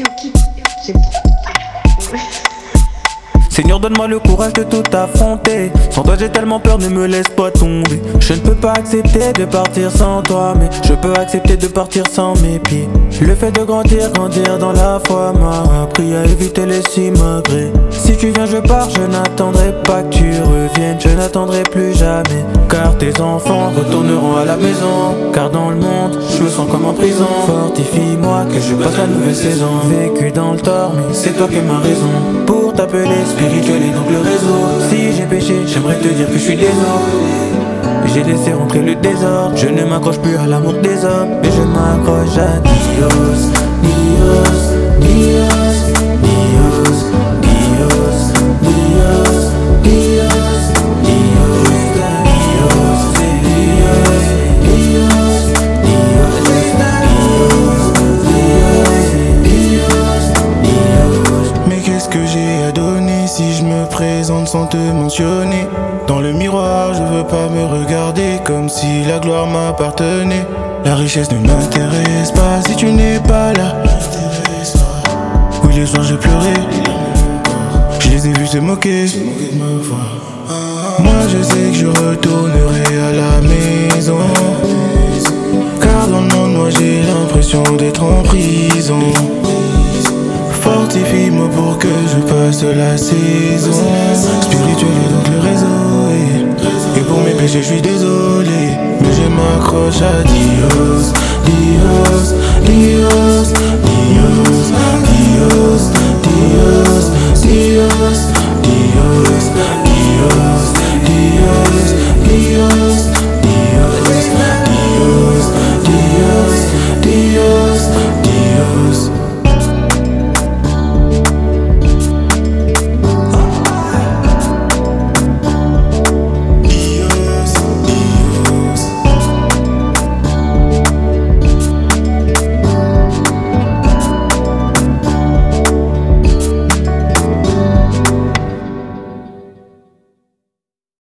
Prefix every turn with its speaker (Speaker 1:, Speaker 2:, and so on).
Speaker 1: C'est bon.
Speaker 2: Seigneur, donne-moi le courage de tout affronter. Sans toi j'ai tellement peur, ne me laisse pas tomber. Je ne peux pas accepter de partir sans toi, mais je peux accepter de partir sans mes pieds. Le fait de grandir dans la foi m'a appris à éviter les simagrées. Si tu viens je pars, je n'attendrai pas que tu reviennes, je n'attendrai plus jamais. Car tes enfants retourneront à la maison. Car dans le monde, je me sens comme en prison. Fortifie-moi que je passe la nouvelle saison. Vécu dans le tort, mais c'est toi qui as ma raison pour t'appeler spirituel et donc le réseau. Si j'ai péché, j'aimerais te dire que je suis désolé. J'ai laissé rentrer le désordre. Je ne m'accroche plus à l'amour des hommes, mais je m'accroche à Dios, Dios, Dios, Dios, Dios, Dios, Dios,
Speaker 3: si je me présente sans te mentionner. Dans le miroir, je veux pas me regarder comme si la gloire m'appartenait. La richesse ne m'intéresse pas si tu n'es pas là. Oui, les soirs j'ai pleuré, je les ai vus se moquer de ma voix. Moi je sais que je retournerai à la maison, car dans le monde moi j'ai l'impression d'être en prison. Fortifie-moi pour que je passe la saison. Spirituel et donc le réseau. Et pour mes péchés je suis désolé, mais je m'accroche à Dios, Dios, Dios, Dios.